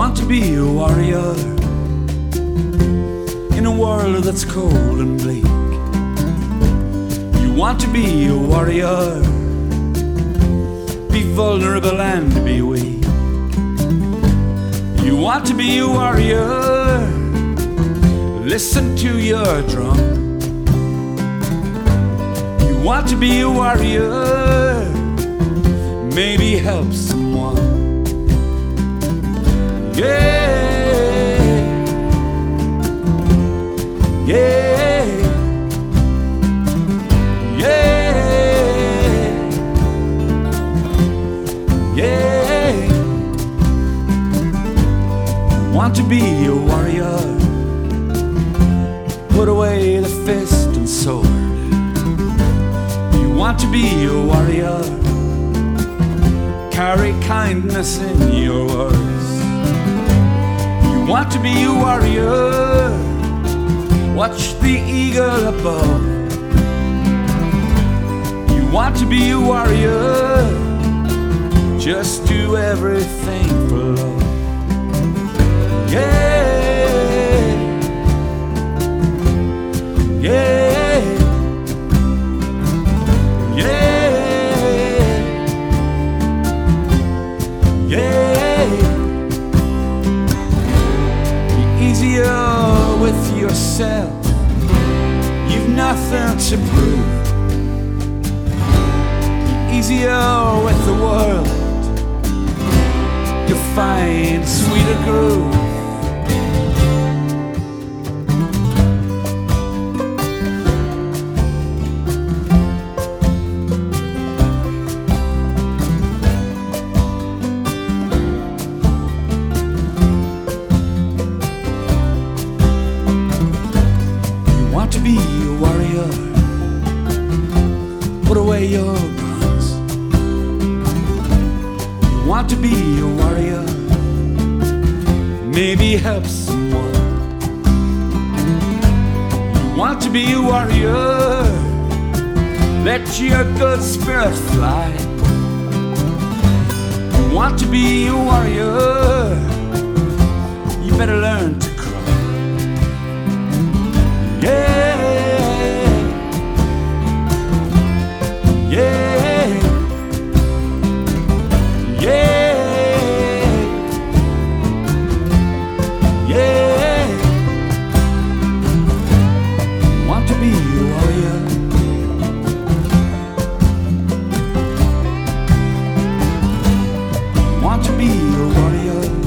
want to be a warrior in a world that's cold and bleak. You want to be a warrior, be vulnerable and be weak. You want to be a warrior, listen to your drum. You want to be a warrior, maybe help someone. Yeah, yeah, yeah, yeah. Want to be a warrior, put away the fist and sword. You want to be a warrior, carry kindness in your words. You want to be a warrior, watch the eagle above. You want to be a warrior, just do everything for love. Yeah, yeah, yeah, yeah. Be easier with yourself, you've nothing to prove. Be easier with the world, you'll find a sweeter groove. You want to be a warrior, put away your guns. You want to be a warrior, maybe help someone. You want to be a warrior, let your good spirit fly. You want to be a warrior, you better learn to cry. Yeah, yeah, yeah, yeah. Want to be a warrior, want to be a warrior.